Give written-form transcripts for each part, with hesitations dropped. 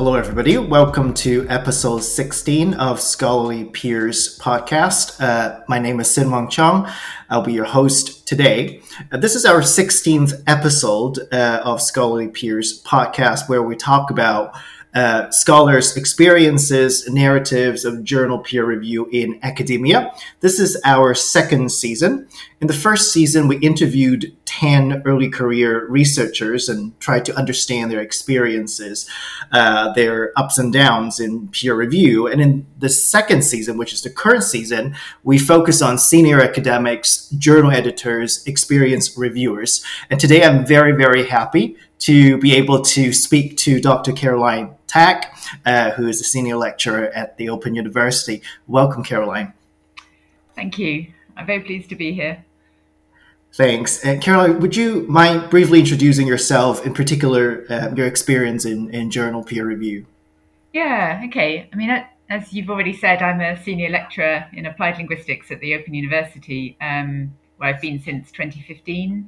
Hello, everybody. Welcome to episode 16 of Scholarly Peers podcast. My name is Sin Wang Chang. I'll be your host today. This is our 16th episode of Scholarly Peers podcast, where we talk about scholars' experiences, narratives of journal peer review in academia. This is our second season. In the first season, we interviewed 10 early career researchers and tried to understand their experiences, their ups and downs in peer review. And in the second season, which is the current season, we focus on senior academics, journal editors, experienced reviewers. And today I'm very, very happy to be able to speak to Dr. Caroline Tak, who is a senior lecturer at the Open University. Welcome, Caroline. Thank you. I'm very pleased to be here. Thanks. And Caroline, would you mind briefly introducing yourself, in particular, your experience in journal peer review? Yeah, okay. I mean, as you've already said, I'm a senior lecturer in applied linguistics at the Open University, where I've been since 2015.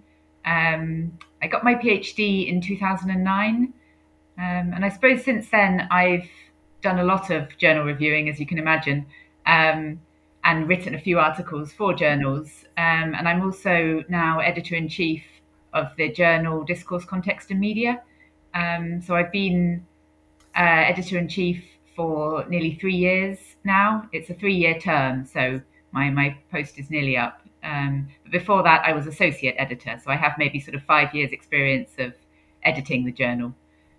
I got my PhD in 2009. And I suppose since then, I've done a lot of journal reviewing, as you can imagine, and written a few articles for journals. And I'm also now editor-in-chief of the journal Discourse, Context and Media. So I've been editor-in-chief for nearly 3 years now. It's a 3-year term, so my post is nearly up. But before that, I was associate editor, so I have maybe sort of 5 years experience of editing the journal.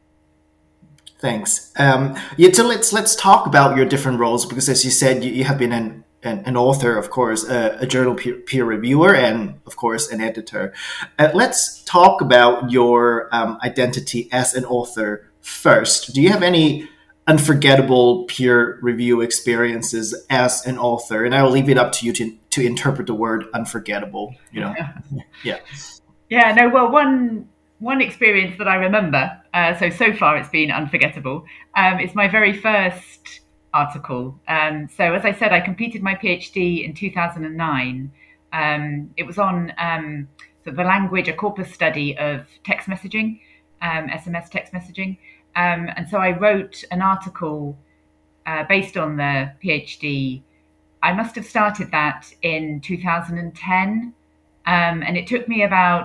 Thanks. So let's talk about your different roles, because as you said, you have been an author, of course, a journal peer reviewer, and of course an editor. Let's talk about your identity as an author first. Do you have any unforgettable peer review experiences as an author? And I will leave it up to you to interpret the word unforgettable. Yeah. Yeah. No. Well, one experience that I remember, so far it's been unforgettable, it's my very first article. So as I said, I completed my PhD in 2009. It was on the language, a corpus study of text messaging, SMS text messaging. And so I wrote an article based on the PhD. I must have started that in 2010. And it took me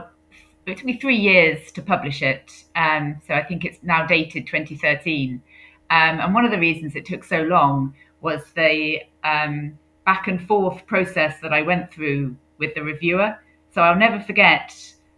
3 years to publish it. So I think it's now dated 2013. And one of the reasons it took so long was the back and forth process that I went through with the reviewer. So I'll never forget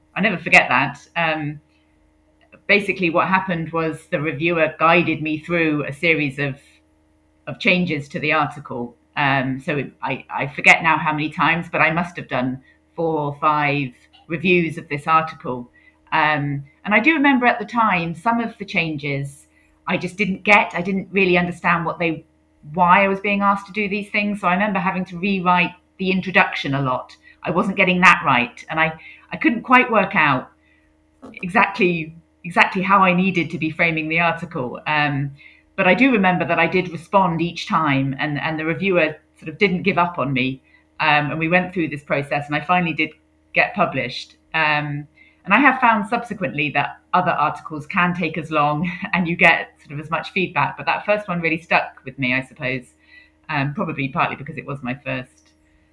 that. Basically what happened was the reviewer guided me through a series of changes to the article. So I forget now how many times, but I must have done 4 or 5 reviews of this article. And I do remember at the time, some of the changes I just didn't get. I didn't really understand why I was being asked to do these things. So I remember having to rewrite the introduction a lot. I wasn't getting that right. And I couldn't quite work out exactly how I needed to be framing the article. But I do remember that I did respond each time, and the reviewer sort of didn't give up on me. And we went through this process, and I finally did get published. And I have found subsequently that other articles can take as long and you get sort of as much feedback. But that first one really stuck with me, I suppose, probably partly because it was my first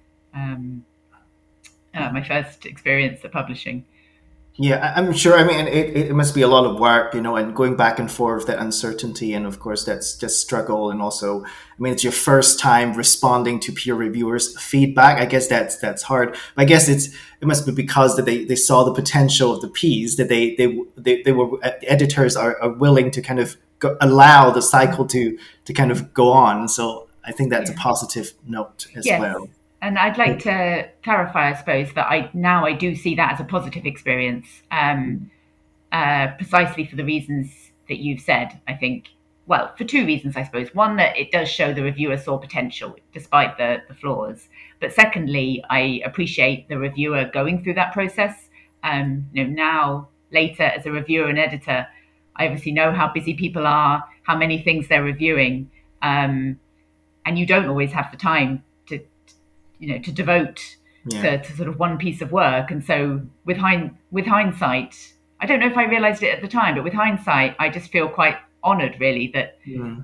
experience at publishing. Yeah, I'm sure. I mean, it must be a lot of work, and going back and forth, that uncertainty. And of course, that's just struggle. And also, I mean, it's your first time responding to peer reviewers' feedback. I guess that's hard. But I guess it must be because that they saw the potential of the piece, that they were editors are willing to kind of allow the cycle to kind of go on. So I think that's a positive note as well. And I'd like to clarify, I suppose, that I do see that as a positive experience, precisely for the reasons that you've said, I think. Well, for 2 reasons, I suppose. One, that it does show the reviewer saw potential, despite the flaws. But secondly, I appreciate the reviewer going through that process. Now, later, as a reviewer and editor, I obviously know how busy people are, how many things they're reviewing, and you don't always have the time to devote to sort of one piece of work. And so with hindsight, I don't know if I realized it at the time, but with hindsight, I just feel quite honoured really that,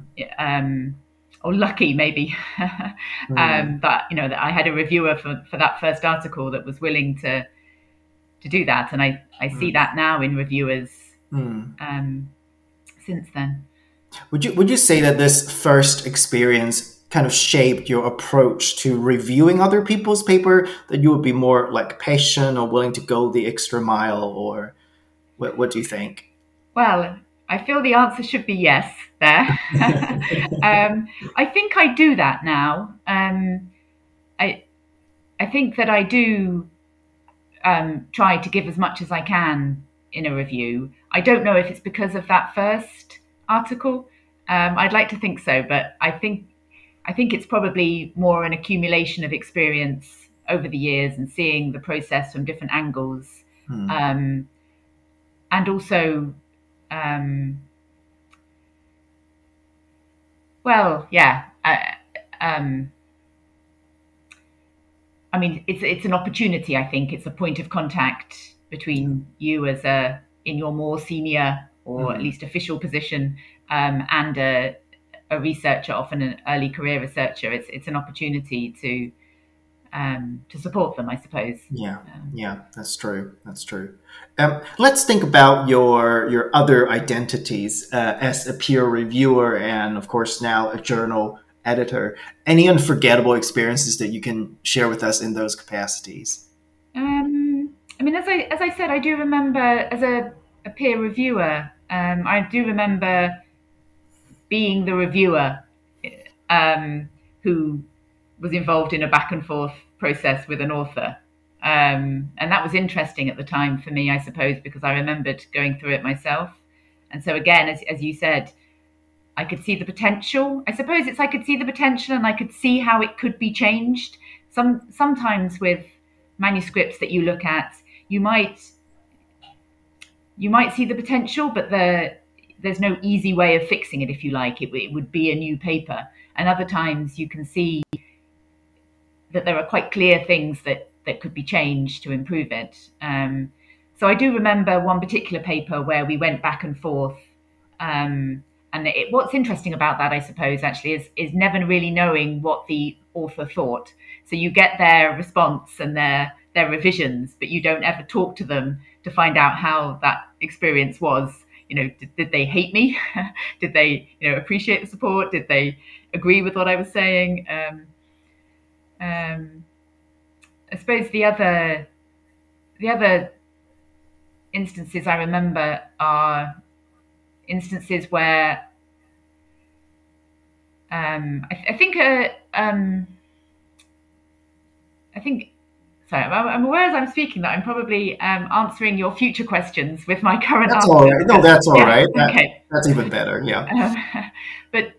or lucky maybe, that that I had a reviewer for that first article that was willing to do that, and I see that now in reviewers since then. Would you say that this first experience kind of shaped your approach to reviewing other people's paper, that you would be more like patient or willing to go the extra mile, or what do you think? Well, I feel the answer should be yes there. I think I do that now. I think that I do try to give as much as I can in a review. I don't know if it's because of that first article. I'd like to think so, but I think it's probably more an accumulation of experience over the years and seeing the process from different angles, and also, I mean, it's an opportunity. I think it's a point of contact between you in your more senior or at least official position, and a researcher, often an early career researcher. It's an opportunity to support them, I suppose. Yeah, that's true. Let's think about your other identities as a peer reviewer and, of course, now a journal editor. Any unforgettable experiences that you can share with us in those capacities? I mean, as I said, I do remember as a peer reviewer. I do remember being the reviewer who was involved in a back and forth process with an author. And that was interesting at the time for me, I suppose, because I remembered going through it myself. And so again, as you said, I could see the potential. I suppose I could see the potential and I could see how it could be changed. Sometimes with manuscripts that you look at, you might see the potential, but there's no easy way of fixing it, if you like. It would be a new paper. And other times you can see that there are quite clear things that could be changed to improve it. So I do remember one particular paper where we went back and forth. And what's interesting about that, I suppose, actually, is never really knowing what the author thought. So you get their response and their revisions, but you don't ever talk to them to find out how that experience was. Did they hate me? Did they, appreciate the support? Did they agree with what I was saying? I suppose the other instances I remember are instances where I think. Sorry, I'm aware as I'm speaking that I'm probably answering your future questions with my current answer. All right. No, that's all right. Okay. That's even better, yeah. But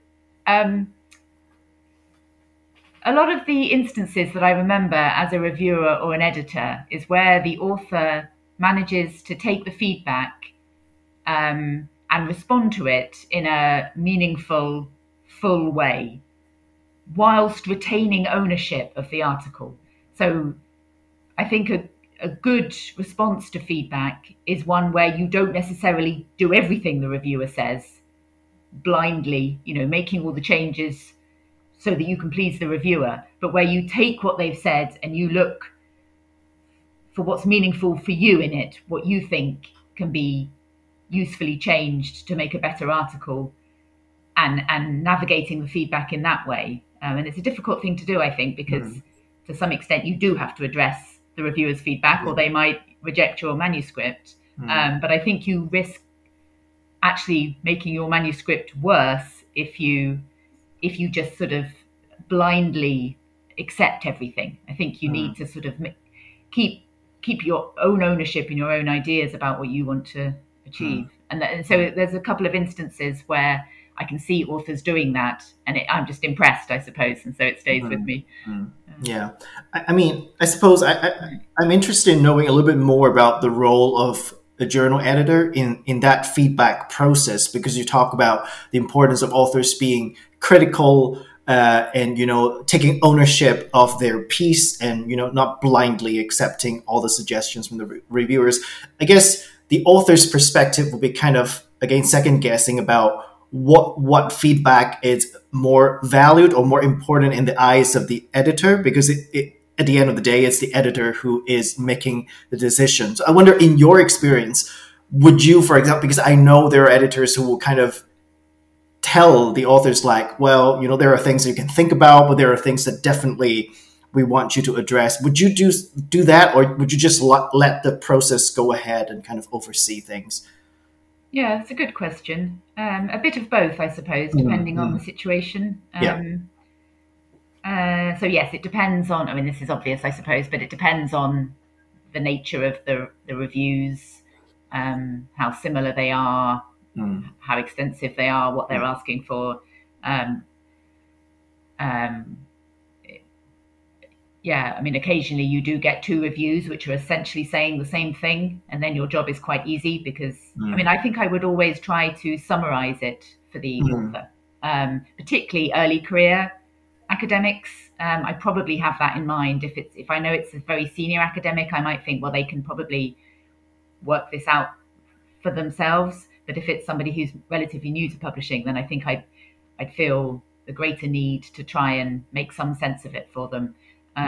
a lot of the instances that I remember as a reviewer or an editor is where the author manages to take the feedback and respond to it in a meaningful, full way, whilst retaining ownership of the article. So I think a good response to feedback is one where you don't necessarily do everything the reviewer says blindly, making all the changes so that you can please the reviewer, but where you take what they've said and you look for what's meaningful for you in it, what you think can be usefully changed to make a better article, and navigating the feedback in that way. And it's a difficult thing to do, I think, because to some extent you do have to address the reviewer's feedback, or they might reject your manuscript. But I think you risk actually making your manuscript worse if you just sort of blindly accept everything. I think you need to sort of keep your own ownership and your own ideas about what you want to achieve. And so there's a couple of instances where I can see authors doing that, and I'm just impressed, I suppose, and so it stays with me. Yeah, I mean, I suppose I'm interested in knowing a little bit more about the role of a journal editor in that feedback process, because you talk about the importance of authors being critical and taking ownership of their piece, and not blindly accepting all the suggestions from the reviewers. I guess the author's perspective will be kind of, again, second guessing about what feedback is more valued or more important in the eyes of the editor, because it at the end of the day, it's the editor who is making the decisions. I wonder, in your experience, would you, for example, because I know there are editors who will kind of tell the authors like, well, there are things that you can think about, but there are things that definitely we want you to address. Would you do that, or would you just let the process go ahead and kind of oversee things? Yeah, that's a good question. A bit of both, I suppose, depending on the situation. So yes, it depends on. I mean, this is obvious, I suppose, but it depends on the nature of the reviews, how similar they are, how extensive they are, what they're asking for. Yeah, I mean, occasionally you do get two reviews which are essentially saying the same thing, and then your job is quite easy because, I mean, I think I would always try to summarize it for the author, particularly early career academics. I probably have that in mind. If I know it's a very senior academic, I might think, well, they can probably work this out for themselves. But if it's somebody who's relatively new to publishing, then I think I'd feel the greater need to try and make some sense of it for them.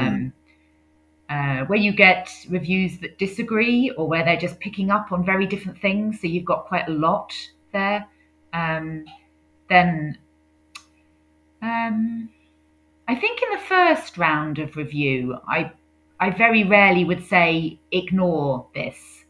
Where you get reviews that disagree, or where they're just picking up on very different things, so you've got quite a lot there, then I think in the first round of review, I very rarely would say ignore this.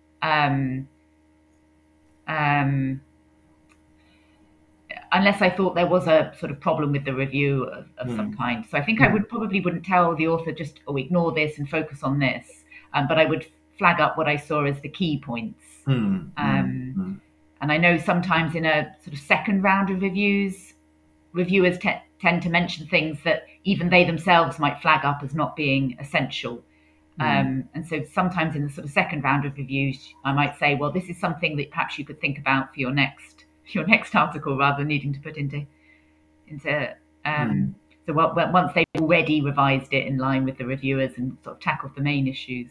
Unless I thought there was a sort of problem with the review of some kind. So I think I wouldn't tell the author just, ignore this and focus on this. But I would flag up what I saw as the key points. And I know sometimes in a sort of second round of reviews, reviewers tend to mention things that even they themselves might flag up as not being essential. And so sometimes in the sort of second round of reviews, I might say, well, this is something that perhaps you could think about for your next article, rather than needing to put into so once they've already revised it in line with the reviewers and sort of tackled the main issues.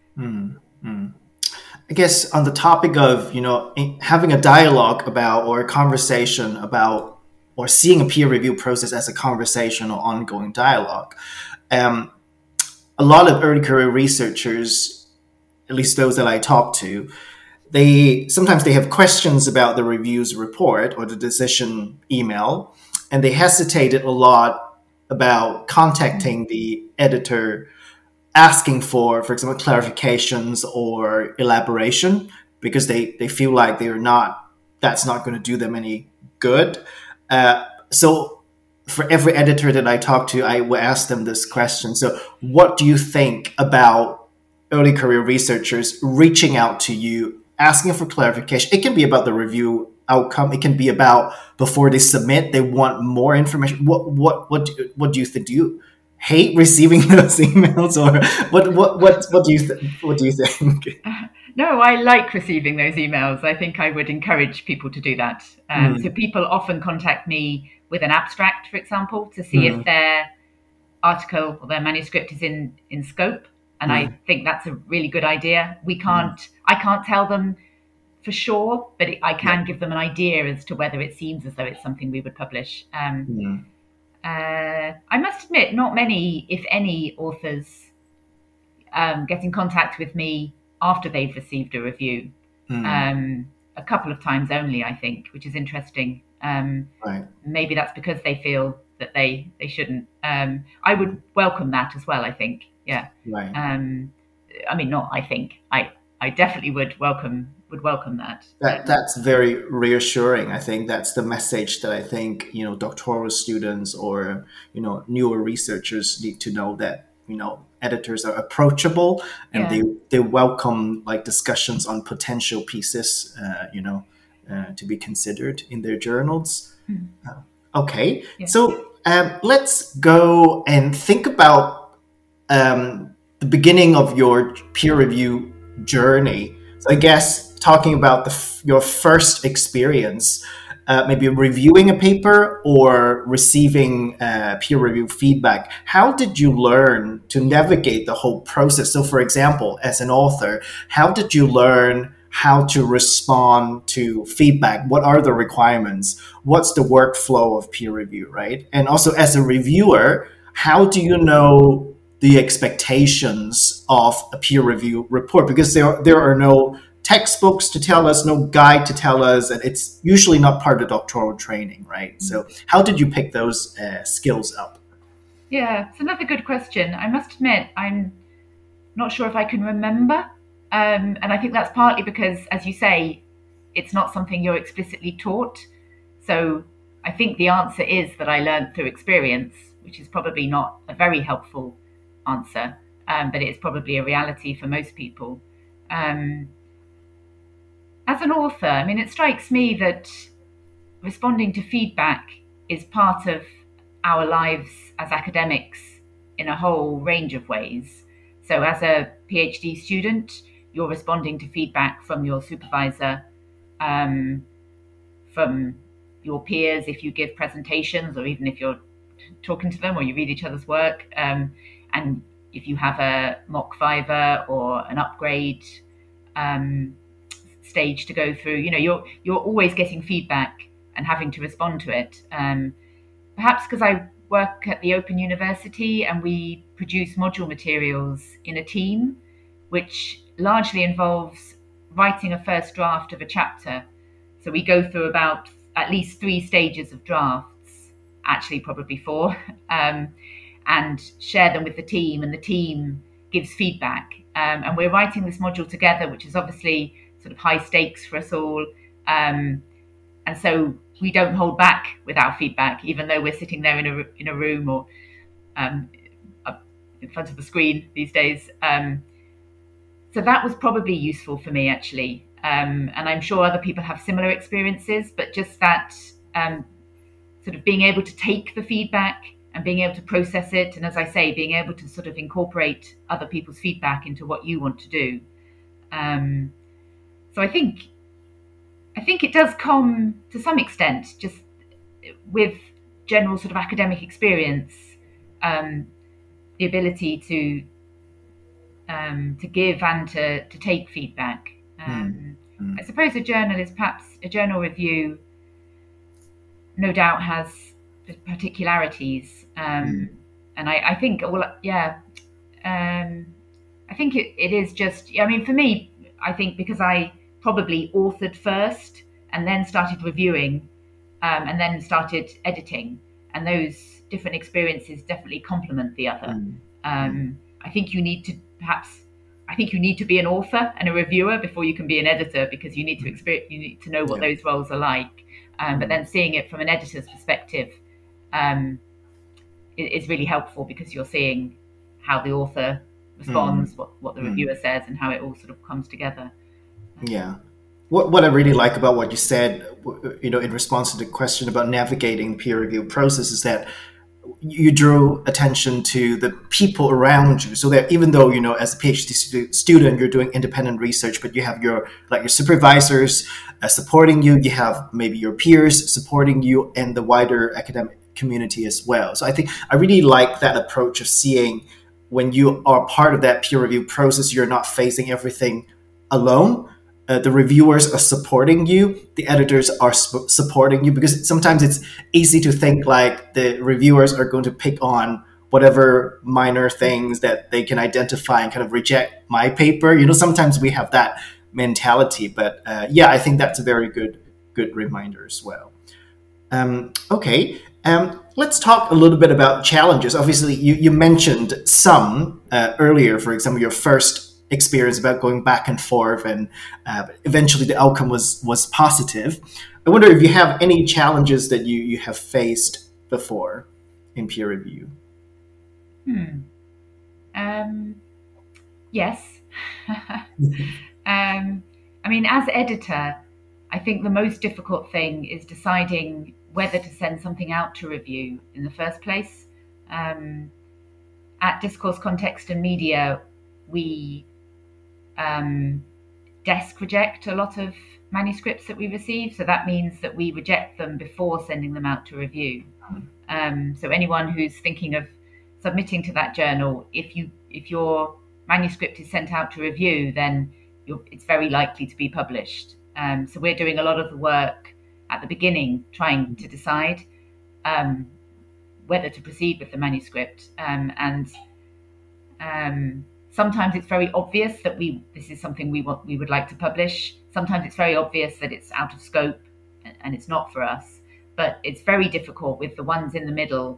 I guess on the topic of having a dialogue about, or a conversation about, or seeing a peer review process as a conversation or ongoing dialogue, a lot of early career researchers, at least those that I talk to, sometimes they have questions about the review's report or the decision email, and they hesitated a lot about contacting the editor, asking for example, clarifications or elaboration, because they feel like that's not going to do them any good. So for every editor that I talk to, I will ask them this question. So what do you think about early career researchers reaching out to you, asking for clarification? It can be about the review outcome. It can be about before they submit, they want more information. What do you think? Do you hate receiving those emails, or what do you think? No, I like receiving those emails. I think I would encourage people to do that. So people often contact me with an abstract, for example, to see if their article or their manuscript is in scope. And I think that's a really good idea. I can't tell them for sure, but I can give them an idea as to whether it seems as though it's something we would publish. I must admit, not many, if any, authors get in contact with me after they've received a review. A couple of times only, I think, which is interesting. Right. Maybe that's because they feel that they shouldn't. I would welcome that as well, I think. Yeah. Right. I mean, not I think. I definitely would welcome that. That's very reassuring. I think that's the message that I think doctoral students or newer researchers need to know, that editors are approachable and they welcome like discussions on potential pieces to be considered in their journals. Okay, so let's go and think about the beginning of your peer review journey. So I guess talking about your first experience, maybe reviewing a paper or receiving peer review feedback, how did you learn to navigate the whole process? So for example, as an author, how did you learn how to respond to feedback. What are the requirements? What's the workflow of peer review, right? And also as a reviewer, how do you know the expectations of a peer review report? Because there are no textbooks to tell us, no guide to tell us, and it's usually not part of doctoral training, right? So how did you pick those skills up? Yeah, it's another good question. I must admit, I'm not sure if I can remember. And I think that's partly because, as you say, it's not something you're explicitly taught. So I think the answer is that I learned through experience, which is probably not a very helpful answer, but it's probably a reality for most people. Um, as an author, I mean, it strikes me that responding to feedback is part of our lives as academics in a whole range of ways. So, as a PhD student, you're responding to feedback from your supervisor, um, from your peers if you give presentations, or even if you're talking to them or you read each other's work, and if you have a mock viva or an upgrade um, stage to go through, you're always getting feedback and having to respond to it. Perhaps because I work at the Open University and we produce module materials in a team, which largely involves writing a first draft of a chapter. So we go through about at least 3 stages of drafts, actually probably 4, and share them with the team, and the team gives feedback. And we're writing this module together, which is obviously sort of high stakes for us all. And so we don't hold back with our feedback, even though we're sitting there in a room or in front of the screen these days. So that was probably useful for me, actually. And I'm sure other people have similar experiences, but just that sort of being able to take the feedback and being able to process it. And as I say, being able to sort of incorporate other people's feedback into what you want to do. So I think it does come to some extent just with general sort of academic experience, the ability to give and to take feedback. I suppose a journal review no doubt has particularities, and I think I think it is just, I mean, for me, I think because I probably authored first and then started reviewing, and then started editing, and those different experiences definitely complement the other. I think you need to be an author and a reviewer before you can be an editor, because you need to know what those roles are like. But then seeing it from an editor's perspective is really helpful, because you're seeing how the author responds, what the reviewer says, and how it all sort of comes together. Yeah. What I really like about what you said, in response to the question about navigating peer review process, is that you drew attention to the people around you, so that even though, as a PhD student, you're doing independent research, but you have your supervisors supporting you, you have maybe your peers supporting you, and the wider academic community as well. So I think I really like that approach of seeing when you are part of that peer review process, you're not facing everything alone. The reviewers are supporting you, the editors are supporting you, because sometimes it's easy to think like the reviewers are going to pick on whatever minor things that they can identify and kind of reject my paper. Sometimes we have that mentality, but I think that's a very good reminder as well. Okay. Let's talk a little bit about challenges. Obviously, you mentioned some earlier, for example, your first experience about going back and forth, and eventually the outcome was positive. I wonder if you have any challenges that you have faced before in peer review. Yes. I mean, as editor, I think the most difficult thing is deciding whether to send something out to review in the first place. At Discourse, Context and Media, we desk reject a lot of manuscripts that we receive. So that means that we reject them before sending them out to review. So anyone who's thinking of submitting to that journal, if your manuscript is sent out to review, then it's very likely to be published. So we're doing a lot of the work at the beginning, trying to decide um, whether to proceed with the manuscript. And sometimes it's very obvious that this is something we would like to publish. Sometimes it's very obvious that it's out of scope and it's not for us. But it's very difficult with the ones in the middle,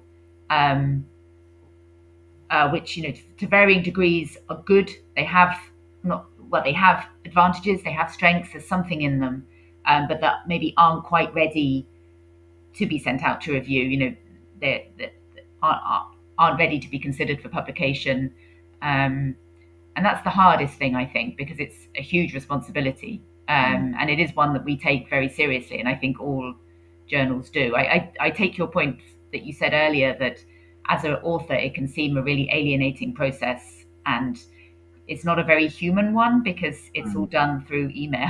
which to varying degrees are good. They have they have advantages, they have strengths. There's something in them, but that maybe aren't quite ready to be sent out to review. They aren't ready to be considered for publication. And that's the hardest thing, I think, because it's a huge responsibility. And it is one that we take very seriously. And I think all journals do. I take your point that you said earlier that as an author, it can seem a really alienating process. And it's not a very human one because it's all done through email.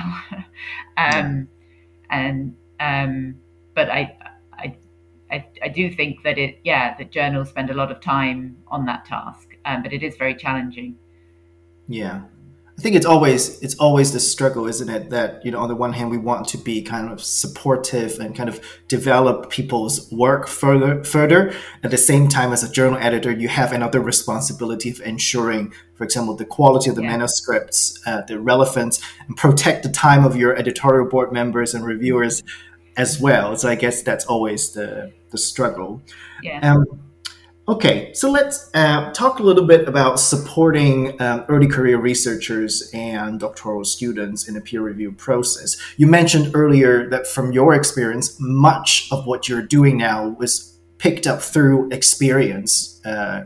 But I do think that that journals spend a lot of time on that task, but it is very challenging. Yeah. I think it's always the struggle, isn't it? That, on the one hand, we want to be kind of supportive and kind of develop people's work further. At the same time, as a journal editor, you have another responsibility of ensuring, for example, the quality of the manuscripts, the relevance, and protect the time of your editorial board members and reviewers as well. So I guess that's always the struggle. Yeah. Okay, so let's talk a little bit about supporting early career researchers and doctoral students in the peer review process. You mentioned earlier that from your experience, much of what you're doing now was picked up through experience.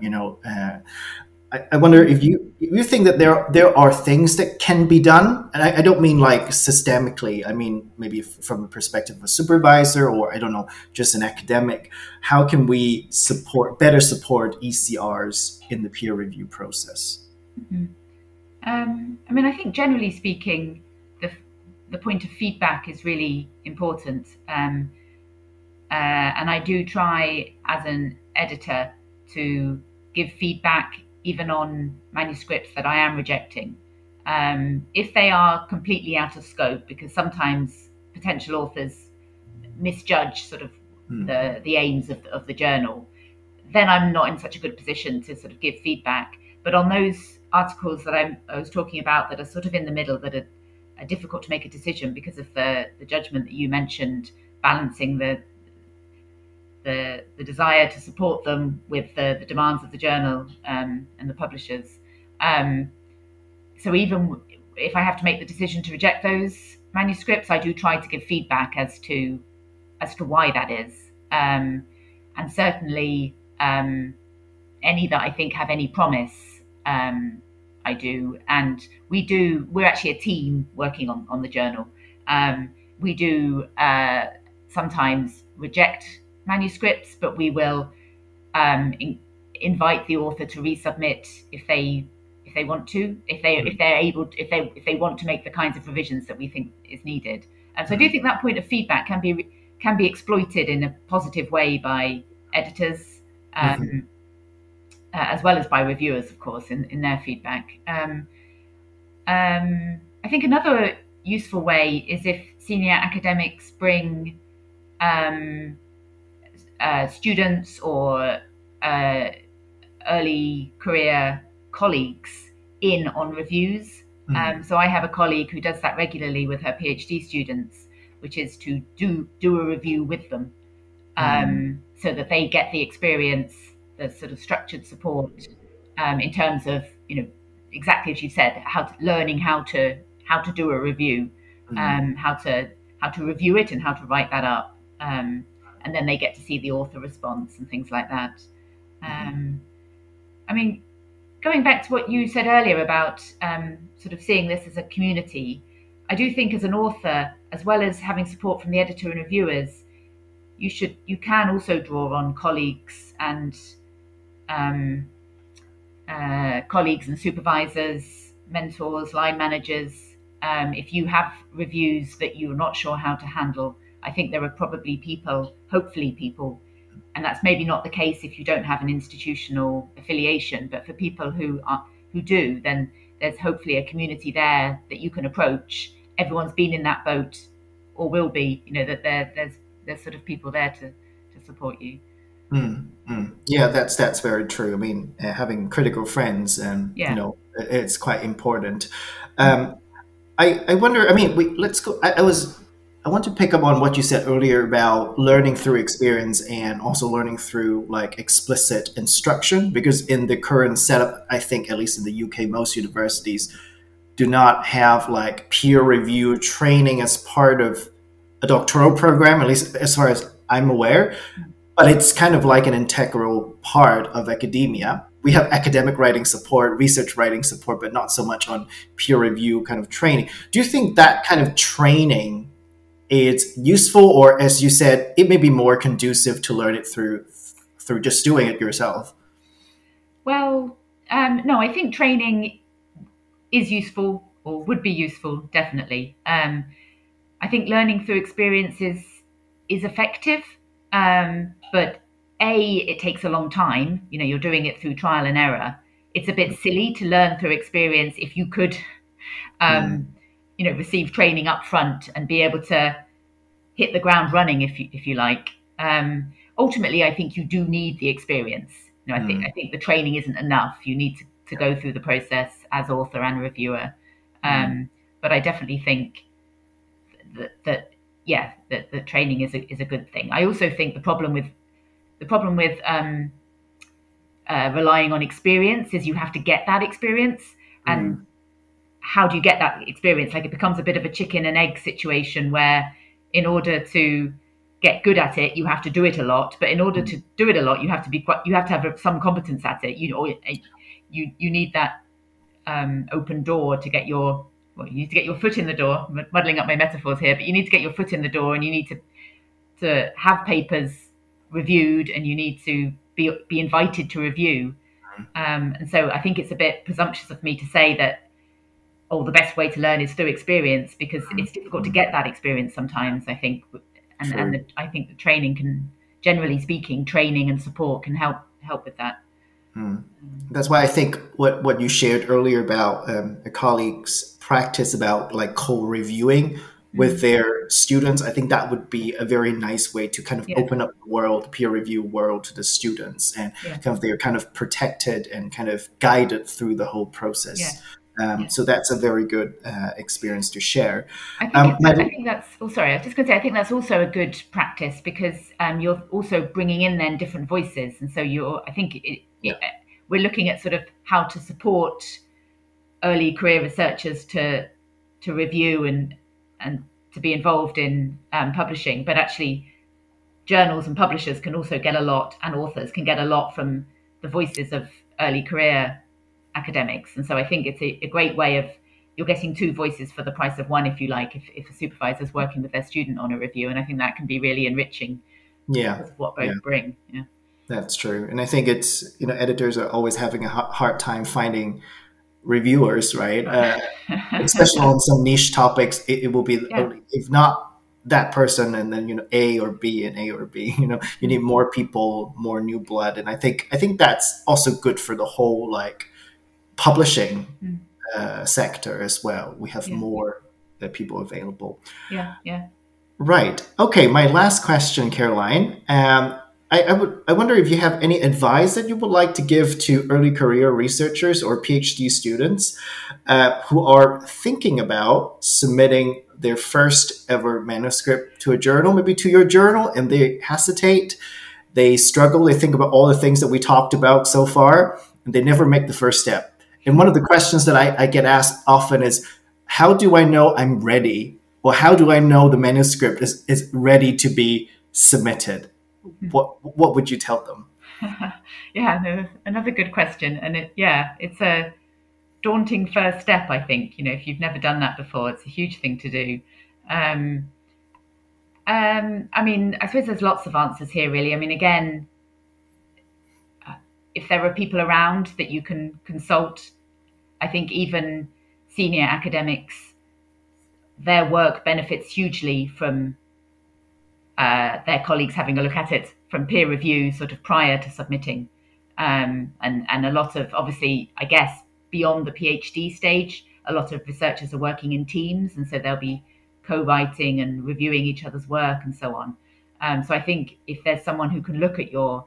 I wonder if you think that there are things that can be done, and I don't mean like systemically. I mean maybe from the perspective of a supervisor, or I don't know, just an academic. How can we better support ECRs in the peer review process? Mm-hmm. I think generally speaking, the point of feedback is really important, and I do try as an editor to give feedback even on manuscripts that I am rejecting, if they are completely out of scope, because sometimes potential authors misjudge sort of the aims of the journal, then I'm not in such a good position to sort of give feedback. But on those articles that I was talking about that are sort of in the middle, that are difficult to make a decision because of the judgment that you mentioned, balancing the desire to support them with the demands of the journal and the publishers. So even if I have to make the decision to reject those manuscripts, I do try to give feedback as to why that is. And certainly any that I think have any promise, I do. And we're actually a team working on the journal. We do sometimes reject manuscripts, but we will invite the author to resubmit if they want to, if they want to make the kinds of revisions that we think is needed. And so I do think that point of feedback can be exploited in a positive way by editors, as well as by reviewers, of course, in their feedback. I think another useful way is if senior academics bring students or early career colleagues in on reviews. So I have a colleague who does that regularly with her PhD students, which is to do a review with them, so that they get the experience, the sort of structured support, in terms of, exactly as you said, learning how to do a review, how to review it and how to write that up. And then they get to see the author response and things like that. Going back to what you said earlier about sort of seeing this as a community, I do think as an author, as well as having support from the editor and reviewers, you can also draw on colleagues and supervisors, mentors, line managers. If you have reviews that you're not sure how to handle, I think there are probably hopefully people, and that's maybe not the case if you don't have an institutional affiliation, but for people who do, then there's hopefully a community there that you can approach. Everyone's been in that boat or will be, that there's sort of people there to support you. Yeah, that's very true. I mean, having critical friends, and it's quite important. I wonder. I mean, let's go. I want to pick up on what you said earlier about learning through experience and also learning through like explicit instruction. Because in the current setup, I think at least in the UK, most universities do not have like peer review training as part of a doctoral program, at least as far as I'm aware. But it's kind of like an integral part of academia. We have academic writing support, research writing support, but not so much on peer review kind of training. Do you think that kind of training is useful, or as you said, it may be more conducive to learn it through just doing it yourself? Well, no, I think training is useful or would be useful, definitely. I think learning through experiences is effective. But it takes a long time. You're doing it through trial and error. It's a bit silly to learn through experience if you could, receive training up front and be able to hit the ground running, if you like. Ultimately, I think you do need the experience. I think the training isn't enough. You need to go through the process as author and reviewer. But I definitely think that training is a good thing. I also think the problem with relying on experience is you have to get that experience, and how do you get that experience? Like, it becomes a bit of a chicken and egg situation where, in order to get good at it, you have to do it a lot. But in order to do it a lot, you have to have some competence at it. You need that open door to get your. Well, you need to get your foot in the door. I'm muddling up my metaphors here, but you need to get your foot in the door, and you need to have papers reviewed, and you need to be invited to review. And so I think it's a bit presumptuous of me to say that, the best way to learn is through experience, because it's difficult to get that experience sometimes, I think. And I think the training can, generally speaking, training and support can help with that. That's why I think what you shared earlier about a colleague's practice about like co-reviewing with their students, I think that would be a very nice way to kind of open up the peer review world to the students, and kind of they're kind of protected and kind of guided through the whole process. So that's a very good experience to share. I think that's. Oh, sorry, I was just going to say, I think that's also a good practice, because you're also bringing in then different voices, and so we're looking at sort of how to support early career researchers to review and to be involved in publishing, but actually journals and publishers can also get a lot, and authors can get a lot from the voices of early career academics. And so I think it's a great way of, you're getting two voices for the price of one, if you like, if a supervisor's working with their student on a review. And I think that can be really enriching because of what both bring. Yeah. That's true. And I think it's, editors are always having a hard time finding reviewers, right? Especially on some niche topics, it will be, if not that person, and then, A or B and A or B, you need more people, more new blood. And I think that's also good for the whole, like, publishing sector as well. We have more people available. Yeah. Right. Okay. My last question, Caroline. I wonder if you have any advice that you would like to give to early career researchers or PhD students who are thinking about submitting their first ever manuscript to a journal, maybe to your journal, and they hesitate, they struggle, they think about all the things that we talked about so far, and they never make the first step. And one of the questions that I get asked often is, how do I know I'm ready? Or how do I know the manuscript is ready to be submitted? What would you tell them? Another good question. And it's a daunting first step, I think. If you've never done that before, it's a huge thing to do. I mean, I suppose there's lots of answers here, really. I mean, again, if there are people around that you can consult, I think even senior academics, their work benefits hugely from their colleagues having a look at it from peer review sort of prior to submitting. And a lot of, obviously, I guess, beyond the PhD stage, a lot of researchers are working in teams, and so they'll be co-writing and reviewing each other's work and so on. So I think if there's someone who can look at your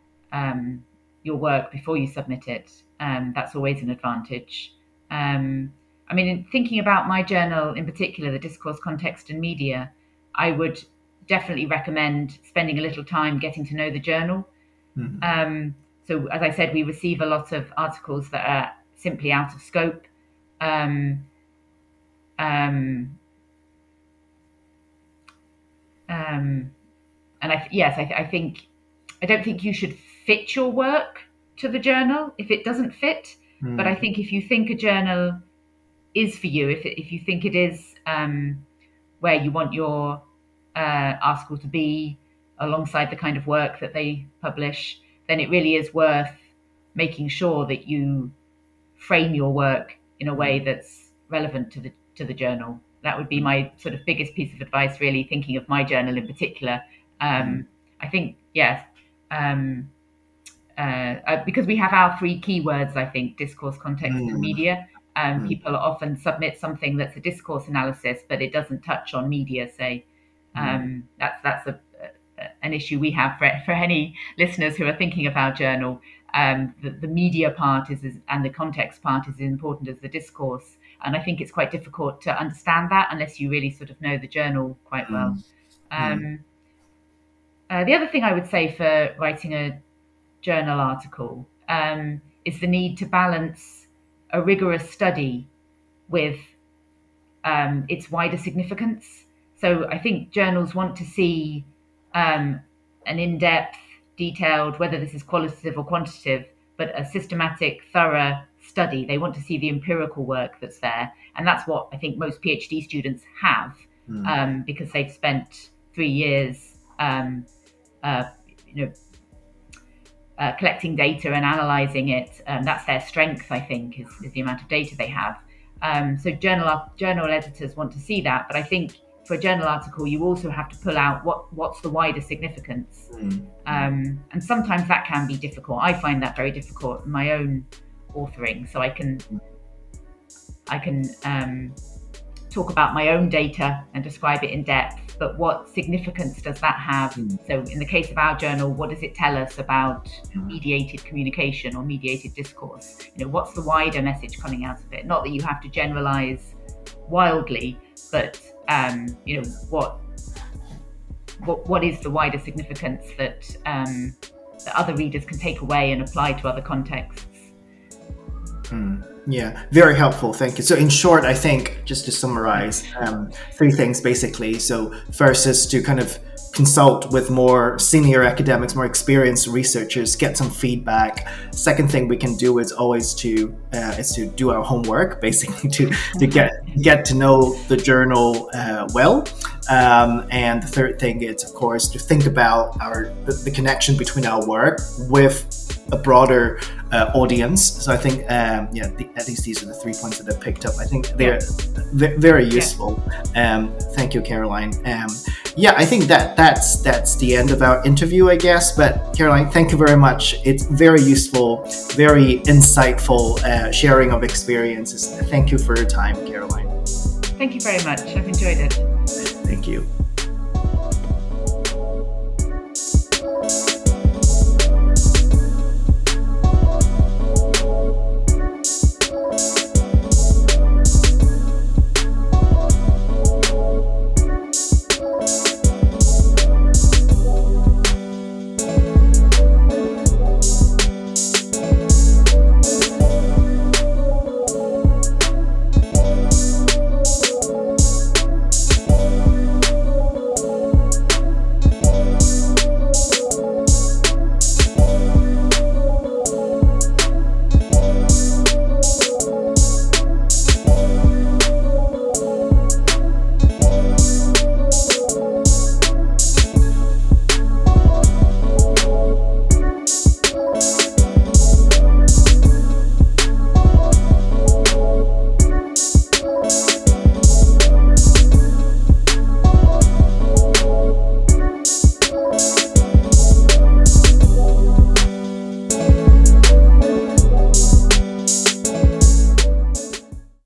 work before you submit it, that's always an advantage. I mean, in thinking about my journal in particular, the Discourse, Context and Media, I would definitely recommend spending a little time getting to know the journal. Mm-hmm. So as I said, we receive a lot of articles that are simply out of scope. And I think I don't think you should fit your work to the journal if it doesn't fit. Mm. But I think if you think a journal is for you, if you think it is where you want your article to be alongside the kind of work that they publish, then it really is worth making sure that you frame your work in a way that's relevant to the journal. That would be my sort of biggest piece of advice, really, thinking of my journal in particular. I think, yes, because we have our three keywords, I think, discourse, context, and media. People often submit something that's a discourse analysis, but it doesn't touch on media, say. That's an issue we have for any listeners who are thinking of our journal. The media part and the context part is as important as the discourse. And I think it's quite difficult to understand that unless you really sort of know the journal quite well. The other thing I would say for writing a journal article is the need to balance a rigorous study with its wider significance. So I think journals want to see an in-depth, detailed, whether this is qualitative or quantitative, but a systematic, thorough study. They want to see the empirical work that's there. And that's what I think most PhD students have, because they've spent 3 years collecting data and analysing it. That's their strength, I think, is the amount of data they have. So journal editors want to see that. But I think for a journal article, you also have to pull out what's the wider significance. And sometimes that can be difficult. I find that very difficult in my own authoring. So I can talk about my own data and describe it in depth, but what significance does that have? So in the case of our journal, what does it tell us about mediated communication or mediated discourse? What's the wider message coming out of it? Not that you have to generalize wildly, but what is the wider significance that other readers can take away and apply to other contexts? Yeah, very helpful. Thank you. So in short, I think, just to summarize, 3 things basically. So first is to kind of consult with more senior academics, more experienced researchers, get some feedback. Second thing we can do is always to do our homework, basically to get to know the journal well. And the third thing is, of course, to think about the connection between our work with a broader audience. So I think, at least these are the 3 points that I picked up. I think they're very useful. Thank you, Caroline. I think that's the end of our interview, I guess. But Caroline, thank you very much. It's very useful, very insightful sharing of experiences. Thank you for your time, Caroline. Thank you very much. I've enjoyed it. Thank you.